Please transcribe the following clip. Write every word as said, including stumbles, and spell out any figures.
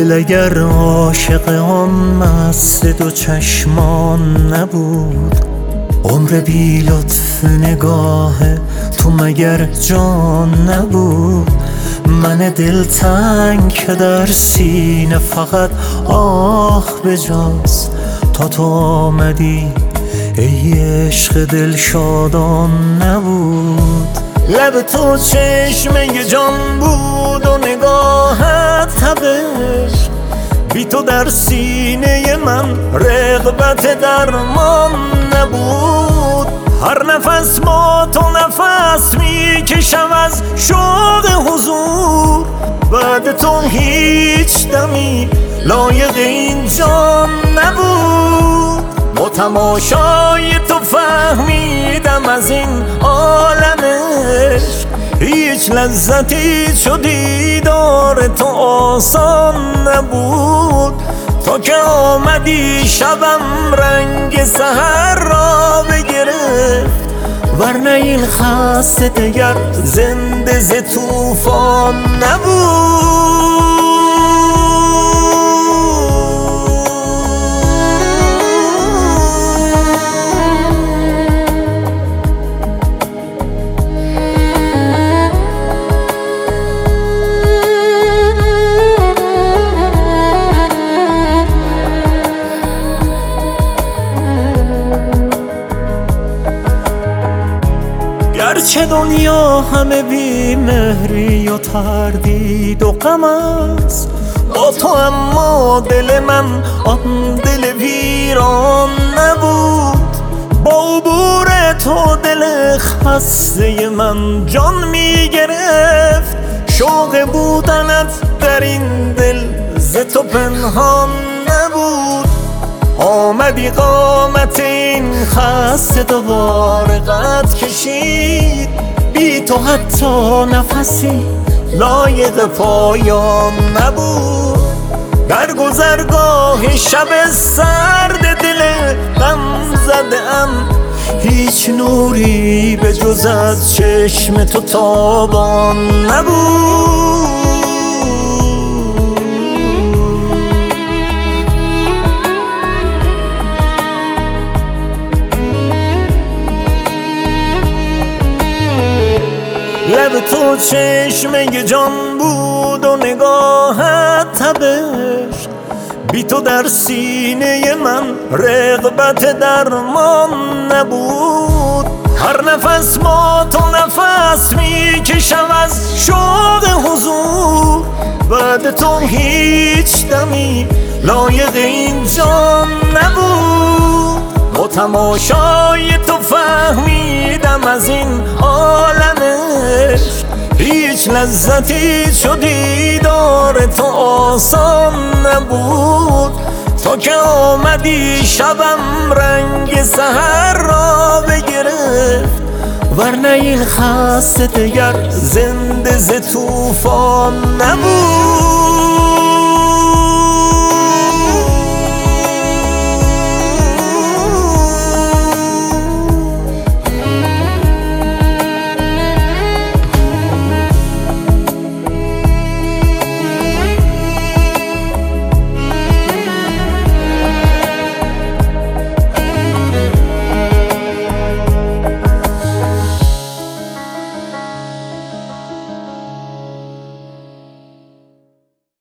دل اگر عاشق آن مست دو چشمان نبود، عمر بی لطف نگاه تو مگر جان نبود. من دلتنگ که در سینه فقط آه بجاست، تا تو آمدی ای عشق دل شادان نبود. لب تو چشمه جان بود و نگاهت تبش، بی تو در سینه من رغبت درمان نبود. هر نفس با تو نفس می کشم از شوق حضور، بعد تو هیچ دمی لایق این جان نبود. با تماشای تو فهمیدم از این عالمش هیچ لذتی چو دیدار تو آسان نبود. تا که آمدی شبم رنگ سحر را بگرفت، ورنه این خسته دگر زنده ز طوفان نبود. گرچه دنیا همه بی مهری و تردید و غم است، با تو اما دل من آن دل ویران نبود. با عبور تو دل خسته من جان می گرفت، شوق بودنت در این دل ز تو پنهان نبود. آمدی قامت این خسته دوباره قد کشید، بی تو حتی نفسی لایق پایان نبود. در گذرگاه شب سرد دل غم زده ام، هیچ نوری به جز از چشم تو تابان نبود. لب تو چشمه جان بود و نگاهت تبش، بی تو در سینه من رغبت درمان نبود. هر نفس با تو نفس می کشم از شوق حضور، بعد تو هیچ دمی لایق این جان نبود. با تماشای تو فهمیدم از این عالمش هیچ لذتی چو دیدار تو آسان نبود. تا که آمدی شبم رنگ سحر را بگرفت، ورنه این خسته دگر زنده ز طوفان نبود.